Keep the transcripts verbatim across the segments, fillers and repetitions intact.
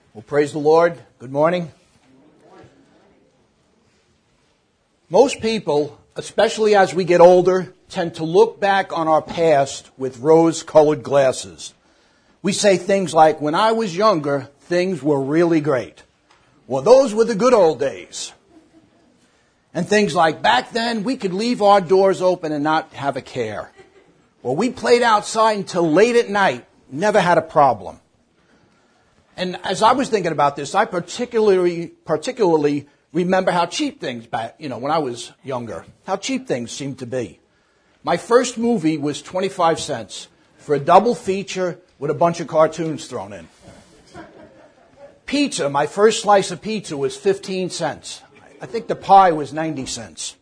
Well, praise the Lord. Good morning. Most people, especially as we get older, tend to look back on our past with rose-colored glasses. We say things like, when I was younger, things were really great. Well, those were the good old days. And things like, back then, we could leave our doors open and not have a care. Well, we played outside until late at night, never had a problem. And as I was thinking about this, I particularly particularly remember how cheap things back, you know, when I was younger, how cheap things seemed to be. My first movie was twenty-five cents for a double feature with a bunch of cartoons thrown in. Pizza, my first slice of pizza was fifteen cents. I think the pie was ninety cents.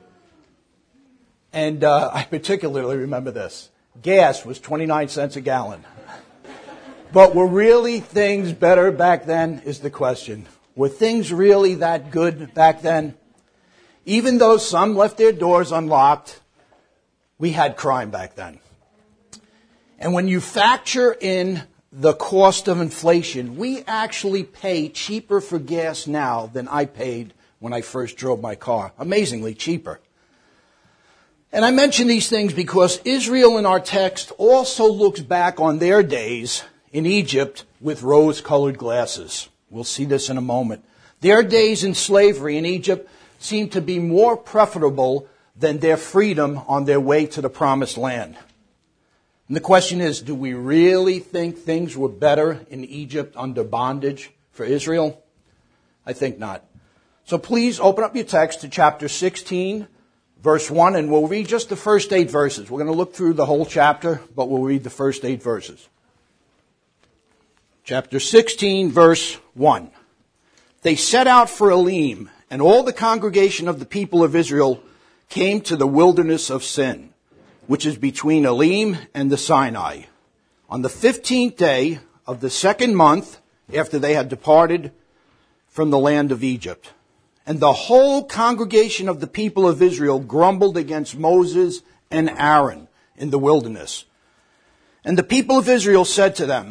And uh, I particularly remember this. Gas was twenty-nine cents a gallon. But were really things better back then is the question. Were things really that good back then? Even though some left their doors unlocked, we had crime back then. And when you factor in the cost of inflation, we actually pay cheaper for gas now than I paid when I first drove my car. Amazingly cheaper. And I mention these things because Israel in our text also looks back on their days in Egypt with rose-colored glasses. We'll see this in a moment. Their days in slavery in Egypt seem to be more preferable than their freedom on their way to the promised land. And the question is, do we really think things were better in Egypt under bondage for Israel? I think not. So please open up your text to chapter sixteen, verse one, and we'll read just the first eight verses. We're going to look through the whole chapter, but we'll read the first eight verses. Chapter sixteen, verse one. They set out for Elim, and all the congregation of the people of Israel came to the wilderness of Sin, which is between Elim and the Sinai, on the fifteenth day of the second month after they had departed from the land of Egypt. And the whole congregation of the people of Israel grumbled against Moses and Aaron in the wilderness. And the people of Israel said to them,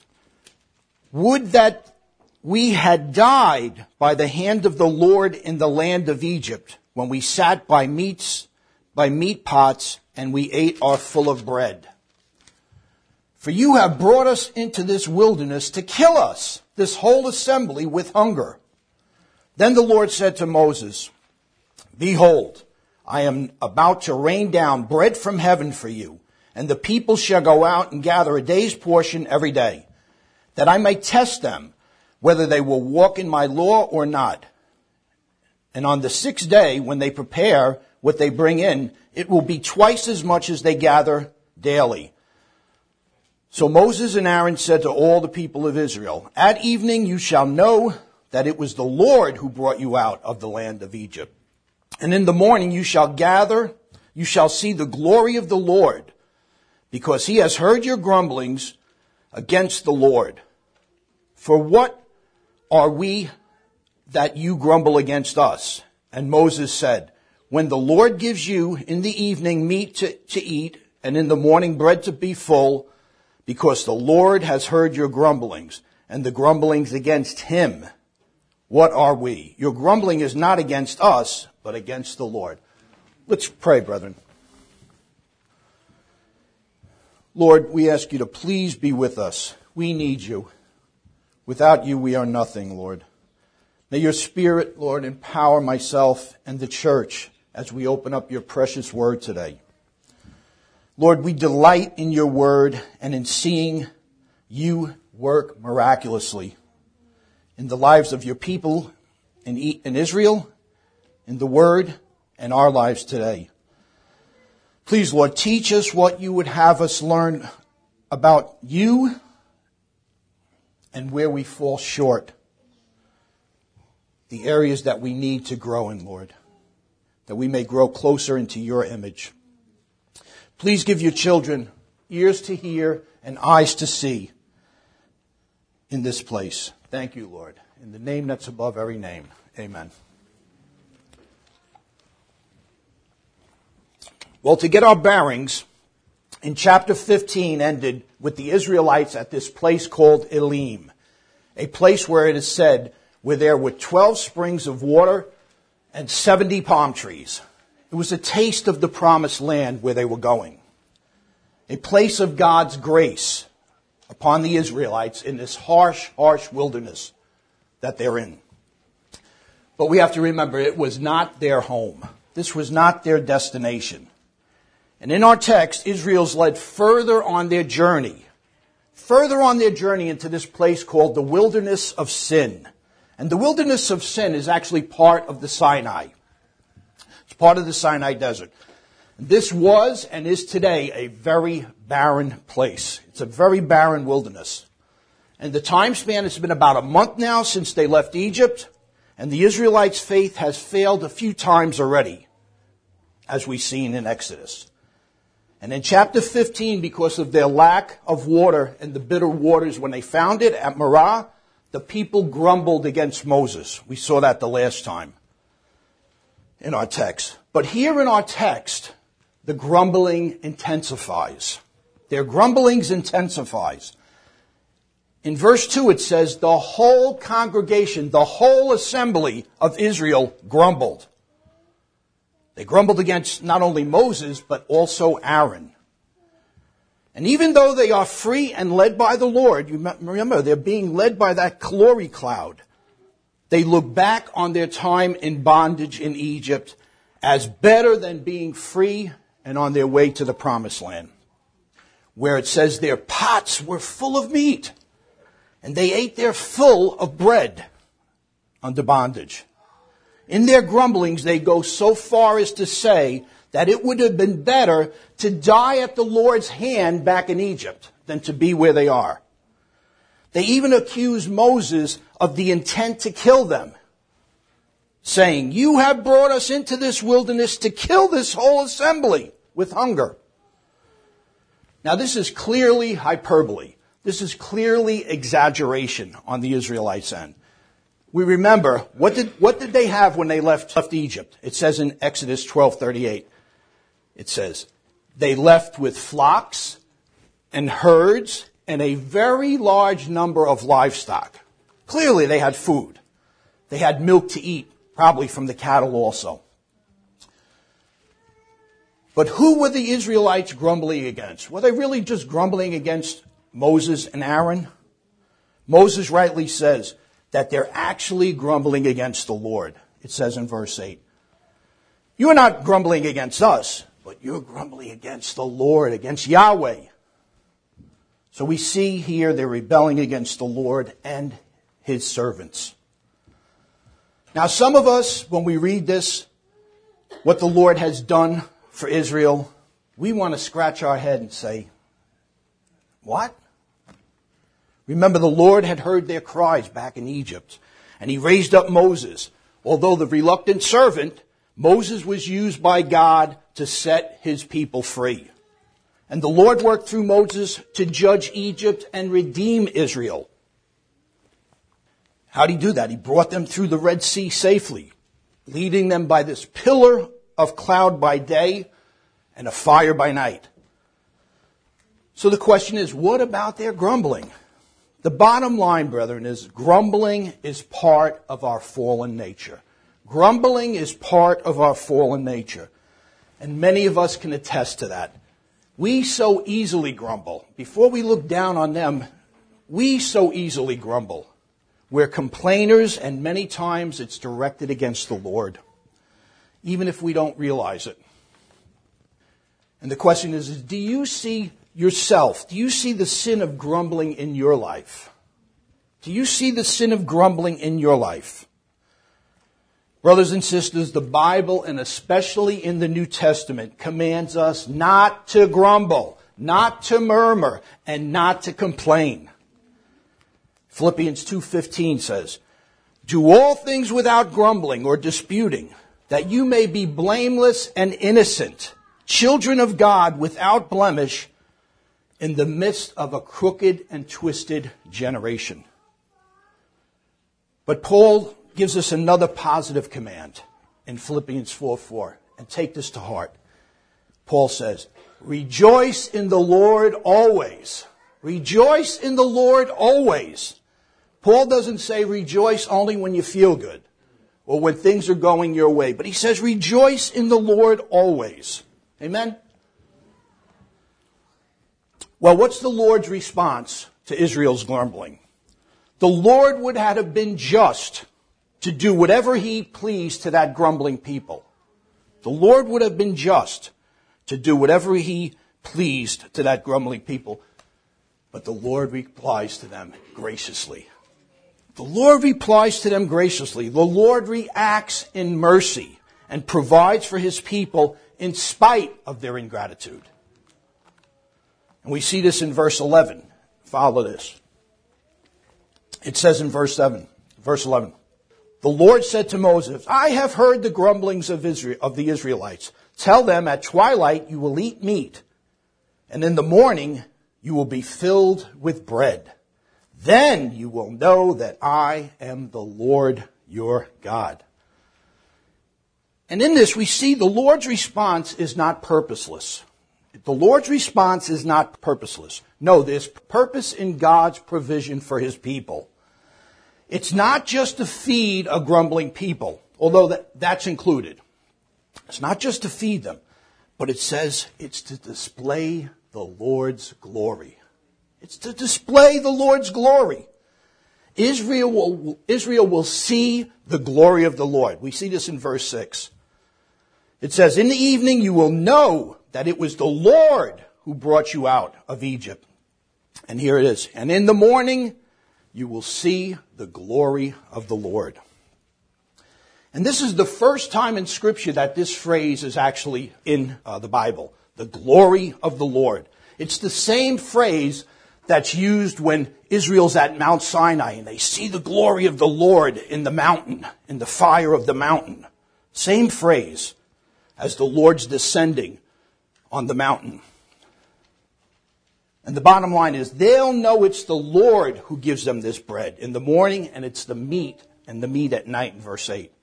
would that we had died by the hand of the Lord in the land of Egypt, when we sat by meats, by meat pots, and we ate our full of bread. For you have brought us into this wilderness to kill us, this whole assembly, with hunger. Then the Lord said to Moses, behold, I am about to rain down bread from heaven for you, and the people shall go out and gather a day's portion every day, that I may test them, whether they will walk in my law or not. And on the sixth day, when they prepare what they bring in, it will be twice as much as they gather daily. So Moses and Aaron said to all the people of Israel, at evening you shall know that it was the Lord who brought you out of the land of Egypt. And in the morning you shall gather, you shall see the glory of the Lord, because he has heard your grumblings against the Lord. For what are we that you grumble against us? And Moses said, when the Lord gives you in the evening meat to, to eat, and in the morning bread to be full, because the Lord has heard your grumblings, and the grumblings against him, what are we? Your grumbling is not against us, but against the Lord. Let's pray, brethren. Lord, we ask you to please be with us. We need you. Without you, we are nothing, Lord. May your Spirit, Lord, empower myself and the church as we open up your precious word today. Lord, we delight in your word and in seeing you work miraculously in the lives of your people in Israel, in the word, and our lives today. Please, Lord, teach us what you would have us learn about you and where we fall short. The areas that we need to grow in, Lord, that we may grow closer into your image. Please give your children ears to hear and eyes to see in this place. Thank you, Lord. In the name that's above every name. Amen. Well, to get our bearings, in chapter fifteen ended with the Israelites at this place called Elim. a place where it is said where there were twelve springs of water and seventy palm trees. It was a taste of the promised land where they were going. A place of God's grace upon the Israelites in this harsh, harsh wilderness that they're in. But we have to remember, it was not their home. This was not their destination. And in our text, Israel's led further on their journey, further on their journey into this place called the Wilderness of Sin. And the Wilderness of Sin is actually part of the Sinai. It's part of the Sinai Desert. This was and is today a very barren place. It's a very barren wilderness. And the time span, it's been about a month now since they left Egypt. And the Israelites' faith has failed a few times already, as we've seen in Exodus. And in chapter fifteen, because of their lack of water and the bitter waters when they found it at Marah, the people grumbled against Moses. We saw that the last time in our text. But here in our text, the grumbling intensifies. Their grumblings intensifies. In verse two it says, the whole congregation, the whole assembly of Israel grumbled. They grumbled against not only Moses, but also Aaron. And even though they are free and led by the Lord, you remember they're being led by that glory cloud. They look back on their time in bondage in Egypt as better than being free and on their way to the promised land, where it says their pots were full of meat and they ate their full of bread under bondage. In their grumblings, they go so far as to say that it would have been better to die at the Lord's hand back in Egypt than to be where they are. They even accuse Moses of the intent to kill them, saying, you have brought us into this wilderness to kill this whole assembly with hunger. Now this is clearly hyperbole. This is clearly exaggeration on the Israelites' end. We remember, what did, what did they have when they left, left Egypt? It says in Exodus twelve thirty-eight, it says, they left with flocks and herds and a very large number of livestock. Clearly they had food. They had milk to eat, probably from the cattle also. But who were the Israelites grumbling against? Were they really just grumbling against Moses and Aaron? Moses rightly says that they're actually grumbling against the Lord. It says in verse eight, you are not grumbling against us, but you're grumbling against the Lord, against Yahweh. So we see here they're rebelling against the Lord and his servants. Now some of us, when we read this, what the Lord has done for Israel, we want to scratch our head and say, what? Remember, the Lord had heard their cries back in Egypt, and he raised up Moses. Although the reluctant servant, Moses was used by God to set his people free. And the Lord worked through Moses to judge Egypt and redeem Israel. How did he do that? He brought them through the Red Sea safely, leading them by this pillar of cloud by day and a fire by night. So the question is, what about their grumbling? The bottom line, brethren, is grumbling is part of our fallen nature. Grumbling is part of our fallen nature. And many of us can attest to that. We so easily grumble. Before we look down on them, we so easily grumble. We're complainers, and many times it's directed against the Lord, even if we don't realize it. And the question is, is do you see yourself, do you see the sin of grumbling in your life? Do you see the sin of grumbling in your life? Brothers and sisters, the Bible, and especially in the New Testament, commands us not to grumble, not to murmur, and not to complain. Philippians two fifteen says, do all things without grumbling or disputing, that you may be blameless and innocent, children of God without blemish, in the midst of a crooked and twisted generation. But Paul gives us another positive command in Philippians four four. And take this to heart. Paul says, rejoice in the Lord always. Rejoice in the Lord always. Paul doesn't say rejoice only when you feel good or when things are going your way, but he says rejoice in the Lord always. Amen? Well, what's the Lord's response to Israel's grumbling? The Lord would have been just to do whatever he pleased to that grumbling people. The Lord would have been just to do whatever he pleased to that grumbling people. But the Lord replies to them graciously. The Lord replies to them graciously. The Lord reacts in mercy and provides for his people in spite of their ingratitude. And we see this in verse eleven. Follow this. It says in verse seven, verse eleven, the Lord said to Moses, I have heard the grumblings of Israel, of the Israelites. Tell them at twilight you will eat meat, and in the morning you will be filled with bread. Then you will know that I am the Lord your God. And in this we see the Lord's response is not purposeless. The Lord's response is not purposeless. No, there's purpose in God's provision for his people. It's not just to feed a grumbling people, although that, that's included. It's not just to feed them, but it says it's to display the Lord's glory. It's to display the Lord's glory. Israel will, Israel will see the glory of the Lord. We see this in verse six. It says, in the evening you will know that it was the Lord who brought you out of Egypt. And here it is. And in the morning you will see the glory of the Lord. And this is the first time in Scripture that this phrase is actually in uh, the Bible. The glory of the Lord. It's the same phrase that's used when Israel's at Mount Sinai and they see the glory of the Lord in the mountain, in the fire of the mountain. Same phrase as the Lord's descending on the mountain. And the bottom line is they'll know it's the Lord who gives them this bread in the morning, and it's the meat and the meat at night in verse eight.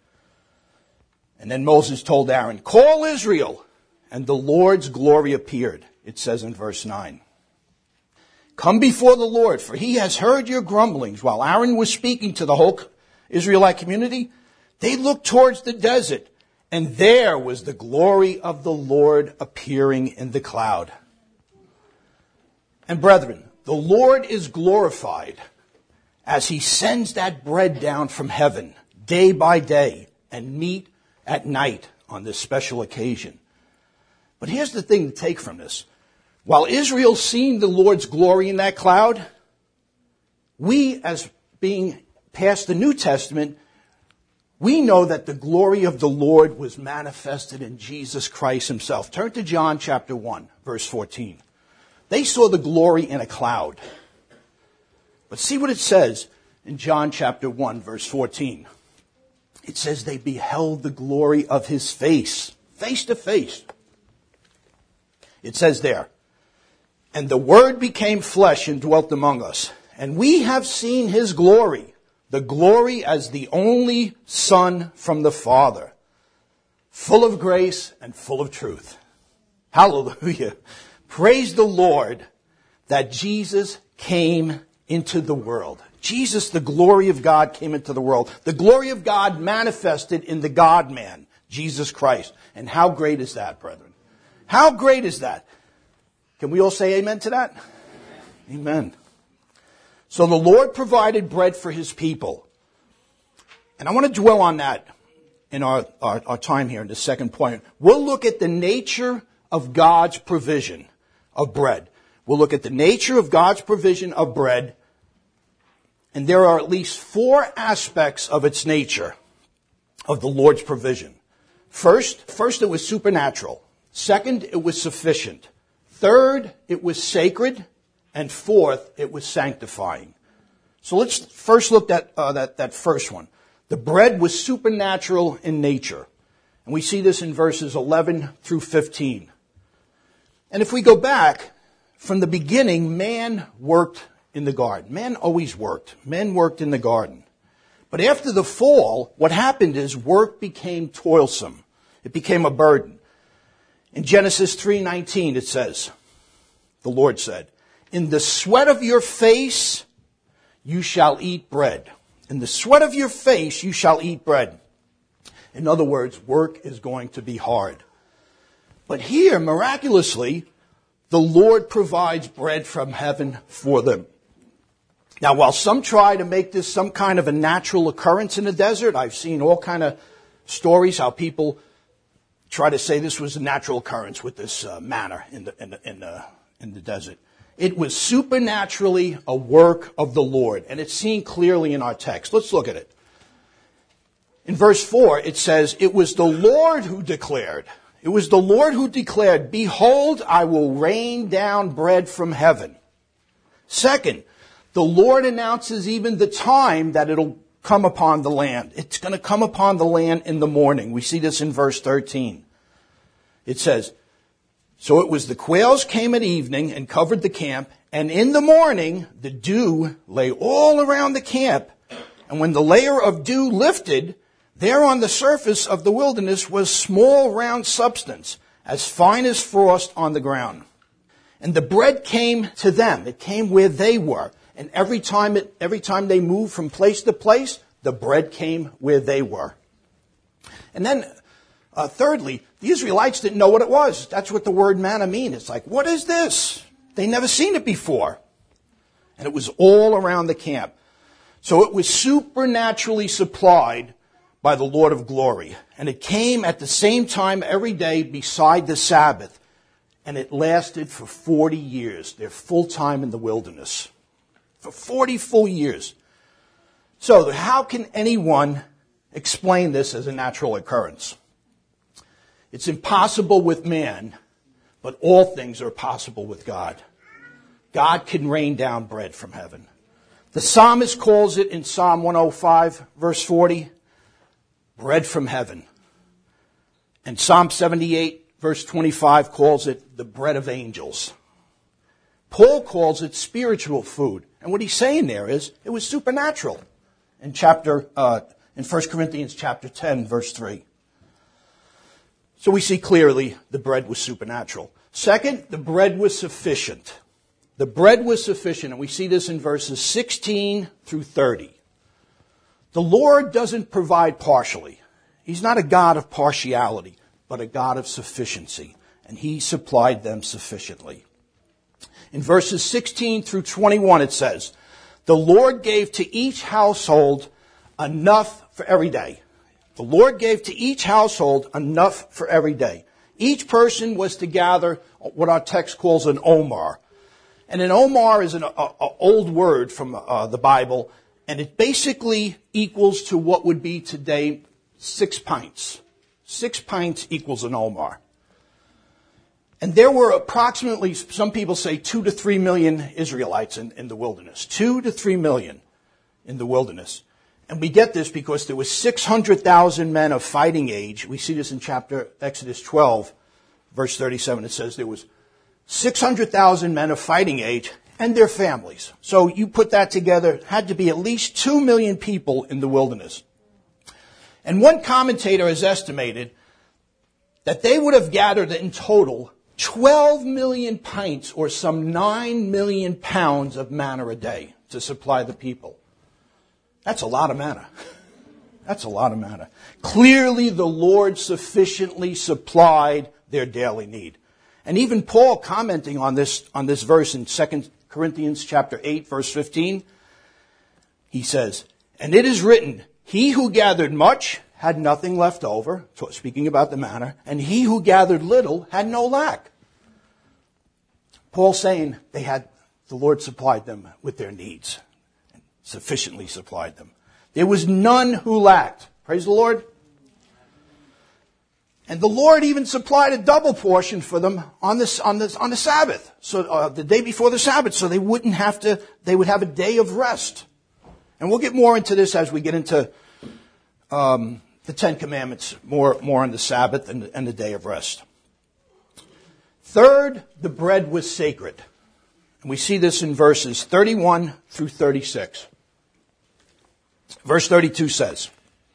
And then Moses told Aaron, call Israel, and the Lord's glory appeared, it says in verse nine. Come before the Lord, for he has heard your grumblings. While Aaron was speaking to the whole Israelite community, they looked towards the desert, and there was the glory of the Lord appearing in the cloud. And brethren, the Lord is glorified as he sends that bread down from heaven day by day and meat at night on this special occasion. But here's the thing to take from this. While Israel seen the Lord's glory in that cloud, we, as being past the New Testament, we know that the glory of the Lord was manifested in Jesus Christ himself. Turn to John chapter one, verse fourteen. They saw the glory in a cloud. But see what it says in John chapter one, verse fourteen. It says they beheld the glory of his face, face to face. It says there, and the Word became flesh and dwelt among us. And we have seen his glory, the glory as the only Son from the Father, full of grace and full of truth. Hallelujah. Praise the Lord that Jesus came into the world. Jesus, the glory of God, came into the world. The glory of God manifested in the God-man, Jesus Christ. And how great is that, brethren? How great is that? Can we all say amen to that? Amen. Amen. So the Lord provided bread for his people. And I want to dwell on that in our, our, our time here in the second point. We'll look at the nature of God's provision of bread. We'll look at the nature of God's provision of bread. And there are at least four aspects of its nature, of the Lord's provision. First, first it was supernatural. Second, it was sufficient. Third, it was sacred. And fourth, it was sanctifying. So let's first look at uh, that, that first one. The bread was supernatural in nature. And we see this in verses eleven through fifteen. And if we go back, from the beginning, man worked in the garden. Man always worked. Men worked in the garden. But after the fall, what happened is work became toilsome. It became a burden. In Genesis three nineteen, it says, the Lord said, in the sweat of your face you shall eat bread. In the sweat of your face, you shall eat bread. In other words, work is going to be hard. But here, miraculously, the Lord provides bread from heaven for them. Now, while some try to make this some kind of a natural occurrence in the desert, I've seen all kind of stories how people try to say this was a natural occurrence with this uh, manna in the, in the, in the, in the desert. It was supernaturally a work of the Lord, and it's seen clearly in our text. Let's look at it. In verse four, it says, it was the Lord who declared, it was the Lord who declared, behold, I will rain down bread from heaven. Second, the Lord announces even the time that it'll come upon the land. It's going to come upon the land in the morning. We see this in verse thirteen. It says, so it was the quails came at evening and covered the camp, and in the morning the dew lay all around the camp. And when the layer of dew lifted, there on the surface of the wilderness was small round substance, as fine as frost on the ground. And the bread came to them. It came where they were. And every time it, every time they moved from place to place, the bread came where they were. And then, uh, thirdly, the Israelites didn't know what it was. That's what the word manna means. It's like, what is this? They never seen it before. And it was all around the camp. So it was supernaturally supplied by the Lord of glory. And it came at the same time every day beside the Sabbath. And it lasted for forty years, their full time in the wilderness. For forty full years. So how can anyone explain this as a natural occurrence? It's impossible with man, but all things are possible with God. God can rain down bread from heaven. The psalmist calls it in Psalm one oh five, verse forty, bread from heaven. And Psalm seventy-eight, verse twenty-five calls it the bread of angels. Paul calls it spiritual food. And what he's saying there is it was supernatural in chapter uh, in First Corinthians chapter ten, verse three. So we see clearly the bread was supernatural. Second, the bread was sufficient. The bread was sufficient, and we see this in verses sixteen through thirty. The Lord doesn't provide partially. He's not a God of partiality, but a God of sufficiency, and he supplied them sufficiently. In verses sixteen through twenty-one, it says, the Lord gave to each household enough for every day. The Lord gave to each household enough for every day. Each person was to gather what our text calls an omar. And an omar is an a, a old word from uh, the Bible, and it basically equals to what would be today six pints. Six pints equals an omar. And there were approximately, some people say, two to three million Israelites in, in the wilderness. Two to three million in the wilderness. And we get this because there was six hundred thousand men of fighting age. We see this in chapter Exodus twelve, verse thirty-seven. It says there was six hundred thousand men of fighting age and their families. So you put that together, had to be at least two million people in the wilderness. And one commentator has estimated that they would have gathered in total twelve million pints, or some nine million pounds of manna a day to supply the people. That's a lot of manna. That's a lot of manna. Clearly the Lord sufficiently supplied their daily need. And even Paul, commenting on this, on this verse in Second Corinthians chapter eight, verse fifteen, he says, and it is written, he who gathered much had nothing left over, speaking about the manna, and he who gathered little had no lack. Paul's saying they had, the Lord supplied them with their needs, sufficiently supplied them. There was none who lacked. Praise the Lord. And the Lord even supplied a double portion for them on this, on this, on the Sabbath. So, uh, the day before the Sabbath, so they wouldn't have to, they would have a day of rest. And we'll get more into this as we get into, um, the Ten Commandments, more, more on the Sabbath and, and the day of rest. Third, the bread was sacred. And we see this in verses thirty-one through thirty-six. Verse thirty-two says,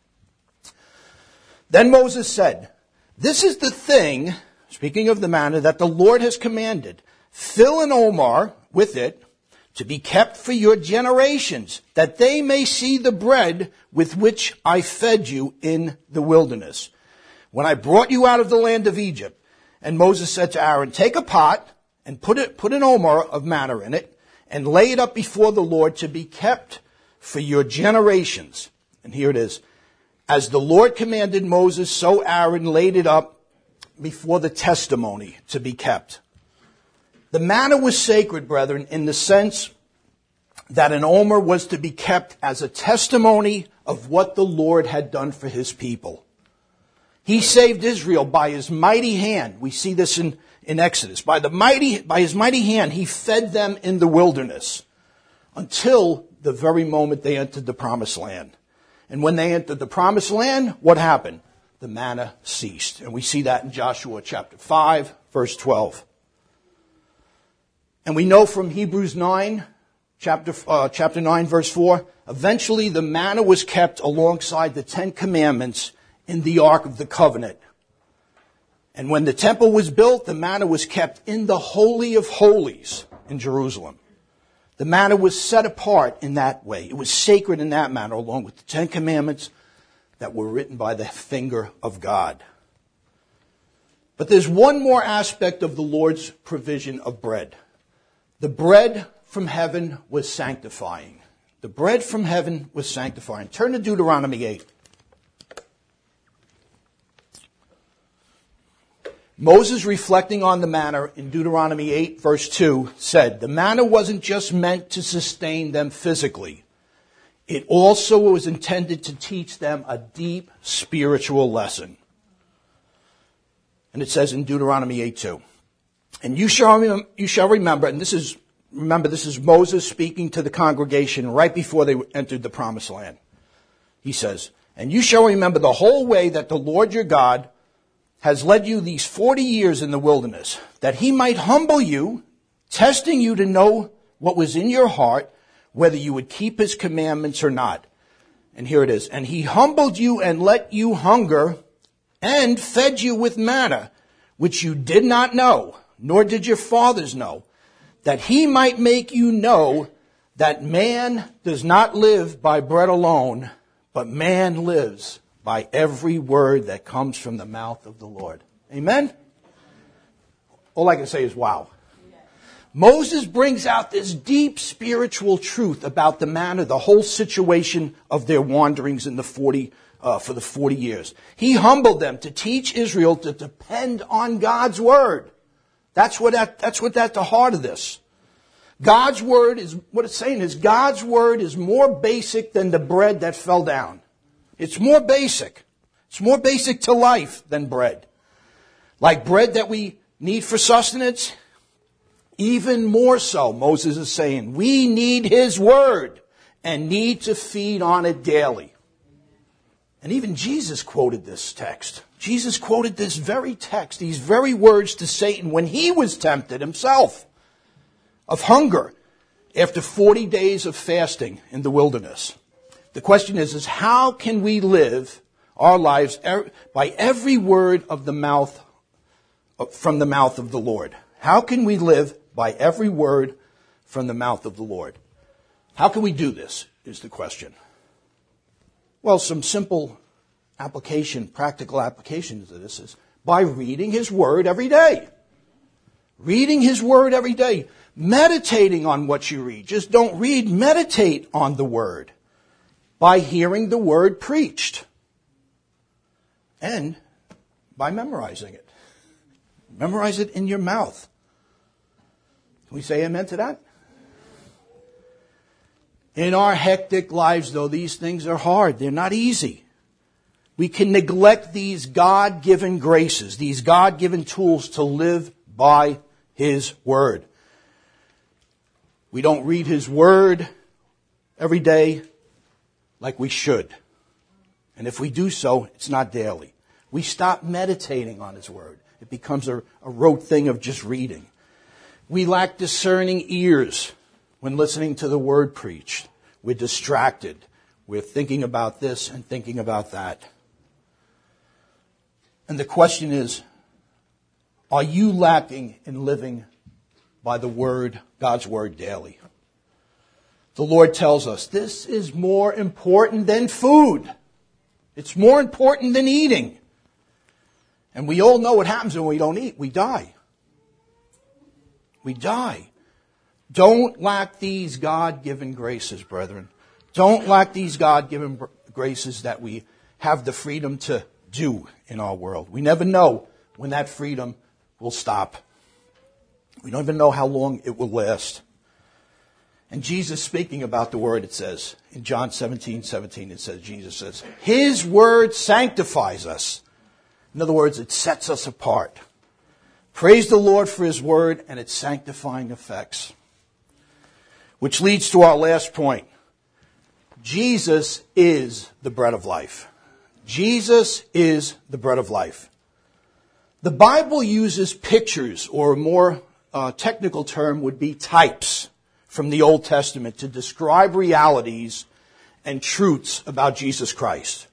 then Moses said, this is the thing, speaking of the manna, that the Lord has commanded. Fill an omar with it, to be kept for your generations, that they may see the bread with which I fed you in the wilderness, when I brought you out of the land of Egypt. And Moses said to Aaron, take a pot and put it, put an omer of manna in it, and lay it up before the Lord to be kept for your generations. And here it is. As the Lord commanded Moses, so Aaron laid it up before the testimony to be kept. The manna was sacred, brethren, in the sense that an omer was to be kept as a testimony of what the Lord had done for his people. He saved Israel by his mighty hand. We see this in, in Exodus. By the mighty, by his mighty hand, he fed them in the wilderness until the very moment they entered the promised land. And when they entered the promised land, what happened? The manna ceased. And we see that in Joshua chapter five, verse twelve. And we know from Hebrews nine, chapter, uh, chapter nine, verse four, eventually the manna was kept alongside the Ten Commandments in the Ark of the Covenant. And when the temple was built, the manna was kept in the Holy of Holies in Jerusalem. The manna was set apart in that way. It was sacred in that manner, along with the Ten Commandments that were written by the finger of God. But there's one more aspect of the Lord's provision of bread. The bread from heaven was sanctifying. The bread from heaven was sanctifying. Turn to Deuteronomy eight. Moses, reflecting on the manna in Deuteronomy eight, verse two, said, the manna wasn't just meant to sustain them physically. It also was intended to teach them a deep spiritual lesson. And it says in Deuteronomy eight two, and you shall, you shall remember, and this is, remember, this is Moses speaking to the congregation right before they entered the promised land. He says, and you shall remember the whole way that the Lord your God has led you these forty years in the wilderness, that he might humble you, testing you to know what was in your heart, whether you would keep his commandments or not. And here it is. And he humbled you and let you hunger and fed you with manna, which you did not know, nor did your fathers know, that he might make you know that man does not live by bread alone, but man lives by every word that comes from the mouth of the Lord. Amen? All I can say is wow. Moses brings out this deep spiritual truth about the manna, the whole situation of their wanderings in the forty, uh, for the forty years. He humbled them to teach Israel to depend on God's word. That's what that, that's what at the heart of this. God's word is, what it's saying is God's word is more basic than the bread that fell down. It's more basic. It's more basic to life than bread. Like bread that we need for sustenance, even more so, Moses is saying, we need his word and need to feed on it daily. And even Jesus quoted this text. Jesus quoted this very text, these very words to Satan when he was tempted himself of hunger after forty days of fasting in the wilderness. The question is, is how can we live our lives by every word of the mouth, from the mouth of the Lord? How can we live by every word from the mouth of the Lord? How can we do this is the question. Well, some simple application, practical applications of this is by reading his word every day. Reading his word every day. Meditating on what you read. Just don't read, meditate on the word. By hearing the word preached. And by memorizing it. Memorize it in your mouth. Can we say amen to that? In our hectic lives, though, these things are hard. They're not easy. We can neglect these God-given graces, these God-given tools to live by his word. We don't read his word every day like we should. And if we do so, it's not daily. We stop meditating on his word. It becomes a, a rote thing of just reading. We lack discerning ears when listening to the word preached. We're distracted. We're thinking about this and thinking about that. And the question is, are you lacking in living by the word, God's word daily? the Lord tells us this is more important than food. It's more important than eating. And we all know what happens when we don't eat. We die. We die. Don't lack these God-given graces, brethren. Don't lack these God-given graces that we have the freedom to do in our world. We never know when that freedom will stop. We don't even know how long it will last. And Jesus speaking about the word, it says, in John seventeen seventeen, it says, Jesus says, His word sanctifies us. In other words, it sets us apart. Praise the Lord for His word and its sanctifying effects. Which leads to our last point. Jesus is the bread of life. Jesus is the bread of life. The Bible uses pictures, or a more uh, technical term would be types, from the Old Testament to describe realities and truths about Jesus Christ.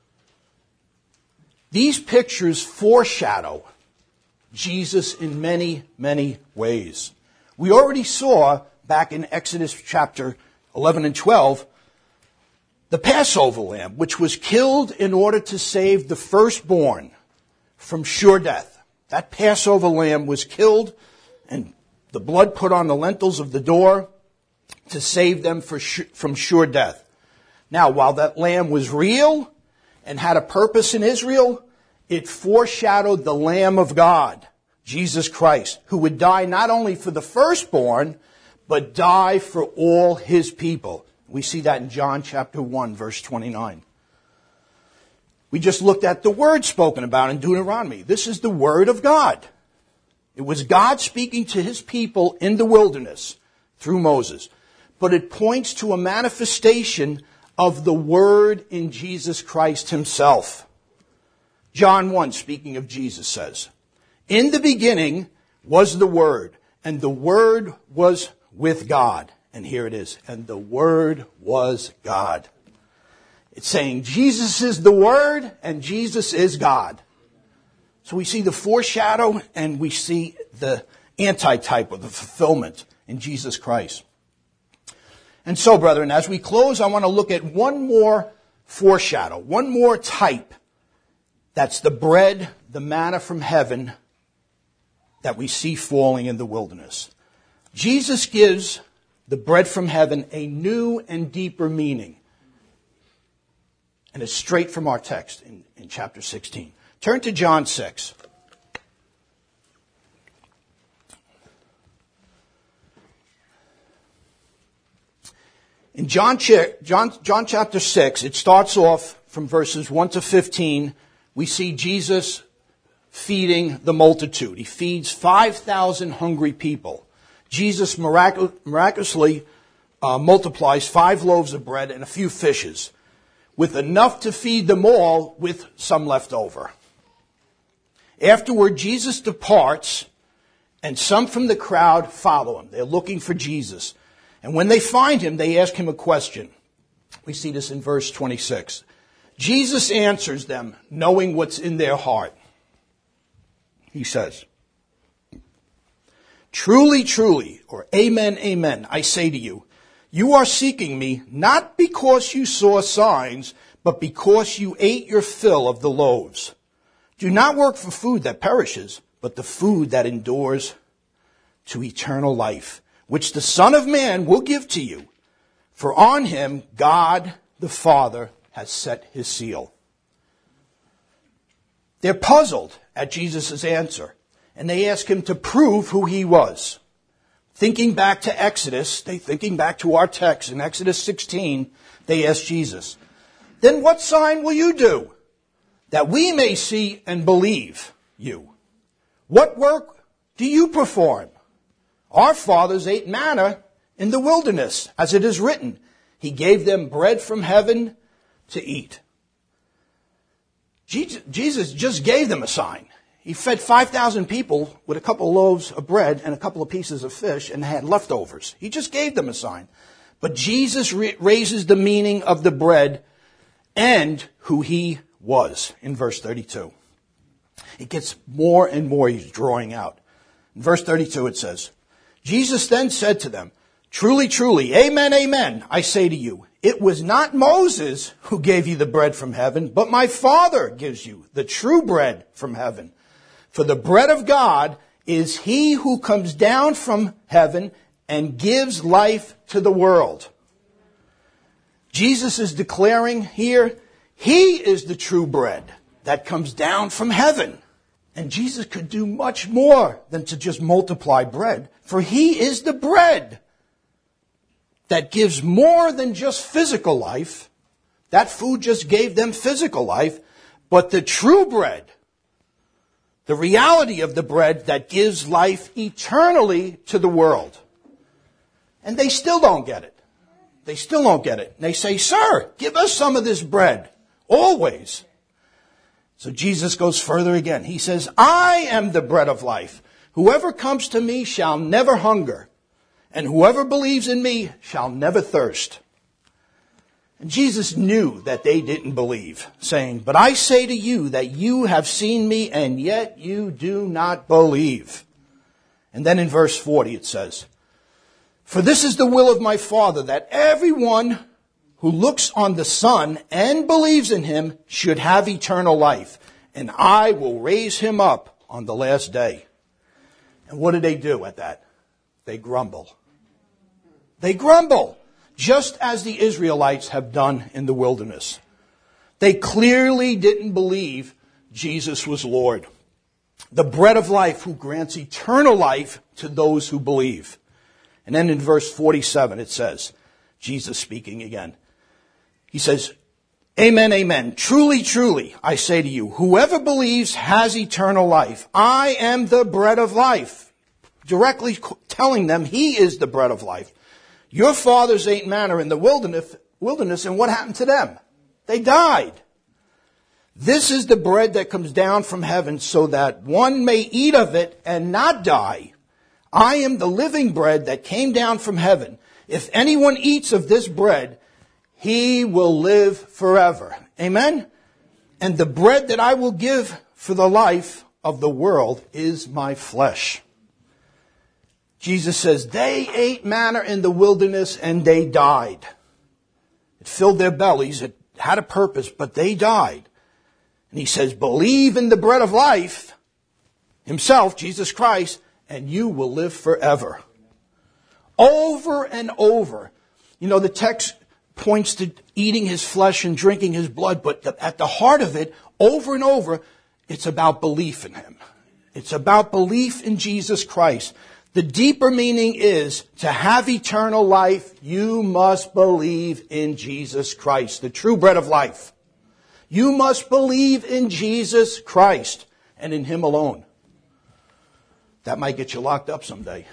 These pictures foreshadow Jesus in many, many ways. We already saw back in Exodus chapter eleven and twelve, the Passover lamb, which was killed in order to save the firstborn from sure death. That Passover lamb was killed and the blood put on the lintels of the door to save them for sh- from sure death. Now, while that lamb was real and had a purpose in Israel, it foreshadowed the Lamb of God, Jesus Christ, who would die not only for the firstborn, but die for all His people. We see that in John chapter one, verse twenty-nine. We just looked at the word spoken about in Deuteronomy. This is the word of God. It was God speaking to His people in the wilderness through Moses. But it points to a manifestation of the word in Jesus Christ Himself. John one, speaking of Jesus, says, In the beginning was the Word, and the Word was with God. And here it is, and the Word was God. It's saying Jesus is the Word, and Jesus is God. So we see the foreshadow, and we see the antitype or the fulfillment in Jesus Christ. And so, brethren, as we close, I want to look at one more foreshadow, one more type. That's the bread, the manna from heaven that we see falling in the wilderness. Jesus gives the bread from heaven a new and deeper meaning. And it's straight from our text in, in chapter sixteen. Turn to John six. In John, John, John chapter six, it starts off from verses one to fifteen. We see Jesus feeding the multitude. He feeds five thousand hungry people. Jesus mirac- miraculously uh, multiplies five loaves of bread and a few fishes, with enough to feed them all with some left over. Afterward, Jesus departs, and some from the crowd follow Him. They're looking for Jesus. And when they find Him, they ask Him a question. We see this in verse twenty-six. Jesus answers them, knowing what's in their heart. He says, Truly, truly, or amen, amen, I say to you, you are seeking me not because you saw signs, but because you ate your fill of the loaves. Do not work for food that perishes, but the food that endures to eternal life, which the Son of Man will give to you. For on Him God the Father has set His seal. They're puzzled at Jesus' answer, and they ask Him to prove who He was. Thinking back to Exodus, they thinking back to our text in Exodus sixteen, they ask Jesus, Then what sign will you do, that we may see and believe you? What work do you perform? Our fathers ate manna in the wilderness, as it is written, He gave them bread from heaven to eat. Jesus just gave them a sign. He fed five thousand people with a couple of loaves of bread and a couple of pieces of fish and had leftovers. He just gave them a sign. But Jesus re- raises the meaning of the bread and who He was in verse thirty-two. It gets more and more He's drawing out. In verse thirty-two it says, Jesus then said to them, Truly, truly, amen, amen, I say to you, it was not Moses who gave you the bread from heaven, but my Father gives you the true bread from heaven. For the bread of God is he who comes down from heaven and gives life to the world. Jesus is declaring here, he is the true bread that comes down from heaven. And Jesus could do much more than to just multiply bread, for he is the bread that gives more than just physical life. That food just gave them physical life, but the true bread, the reality of the bread that gives life eternally to the world. And they still don't get it. They still don't get it. And they say, sir, give us some of this bread. Always. So Jesus goes further again. He says, I am the bread of life. Whoever comes to me shall never hunger, and whoever believes in me shall never thirst. And Jesus knew that they didn't believe, saying, but I say to you that you have seen me, and yet you do not believe. And then in verse forty it says, for this is the will of my Father, that everyone who looks on the Son and believes in him should have eternal life, and I will raise him up on the last day. And what do they do at that? They grumble. They grumble, just as the Israelites have done in the wilderness. They clearly didn't believe Jesus was Lord, the bread of life who grants eternal life to those who believe. And then in verse forty-seven it says, Jesus speaking again, he says, amen, amen. Truly, truly, I say to you, whoever believes has eternal life. I am the bread of life. Directly telling them he is the bread of life. Your fathers ate manna in the wilderness, wilderness, and what happened to them? They died. This is the bread that comes down from heaven so that one may eat of it and not die. I am the living bread that came down from heaven. If anyone eats of this bread, he will live forever. Amen? And the bread that I will give for the life of the world is my flesh. Jesus says, they ate manna in the wilderness and they died. It filled their bellies. It had a purpose, but they died. And he says, believe in the bread of life, himself, Jesus Christ, and you will live forever. Over and over. You know, the text points to eating his flesh and drinking his blood, but the, at the heart of it, over and over, it's about belief in him. It's about belief in Jesus Christ. The deeper meaning is, to have eternal life, you must believe in Jesus Christ, the true bread of life. You must believe in Jesus Christ and in him alone. That might get you locked up someday.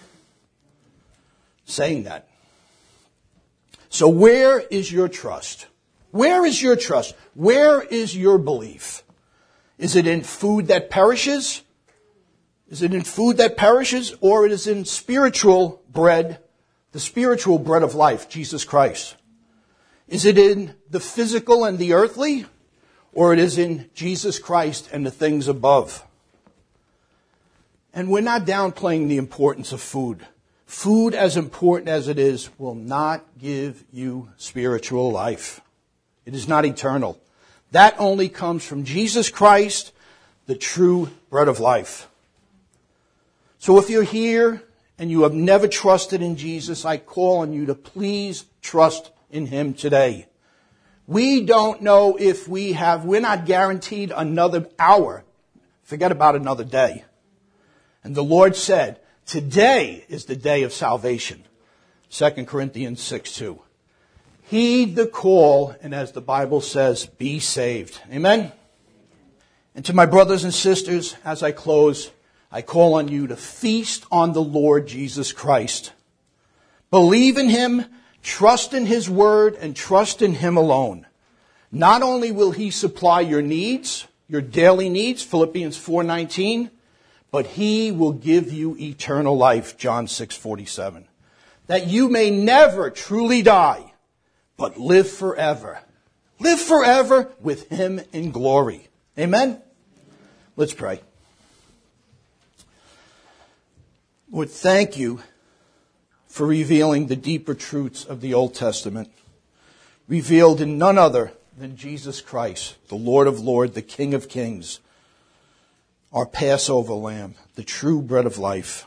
Saying that. So where is your trust? Where is your trust? Where is your belief? Is it in food that perishes? Is it in food that perishes? Or it is in spiritual bread, the spiritual bread of life, Jesus Christ? Is it in the physical and the earthly? Or it is in Jesus Christ and the things above? And we're not downplaying the importance of food. Food, as important as it is, will not give you spiritual life. It is not eternal. That only comes from Jesus Christ, the true bread of life. So if you're here and you have never trusted in Jesus, I call on you to please trust in him today. We don't know if we have, we're not guaranteed another hour. Forget about another day. And the Lord said, today is the day of salvation. Second Corinthians six two. Heed the call, and as the Bible says, be saved. Amen? And to my brothers and sisters, as I close, I call on you to feast on the Lord Jesus Christ. Believe in him, trust in his word, and trust in him alone. Not only will he supply your needs, your daily needs, Philippians four nineteen, but he will give you eternal life, John six forty-seven. That you may never truly die, but live forever. Live forever with him in glory. Amen? Let's pray. Lord, thank you for revealing the deeper truths of the Old Testament, revealed in none other than Jesus Christ, the Lord of Lords, the King of Kings, our Passover lamb, the true bread of life.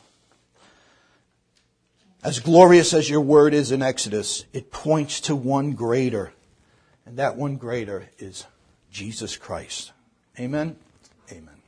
As glorious as your word is in Exodus, it points to one greater, and that one greater is Jesus Christ. Amen? Amen.